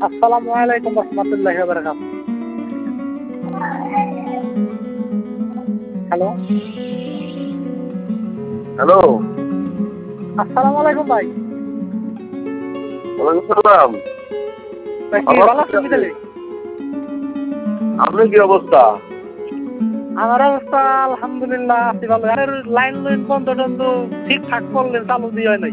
আসসালামু আলাইকুম রহমতুল্লাহি ওয়া বারাকাতুহু। হ্যালো, হ্যালো, আসসালামু আলাইকুম ভাই। ওয়ালাইকুম সালাম। ভাই কি আমার ভালো আছেন কি তাহলে? আপনার কি অবস্থা? আমার অবস্থা আলহামদুলিল্লাহ আছি ভালো। আর লাইন বন্ধ টন্ধ ঠিকঠাক করলেন, চালু দিয়ে হয় নাই।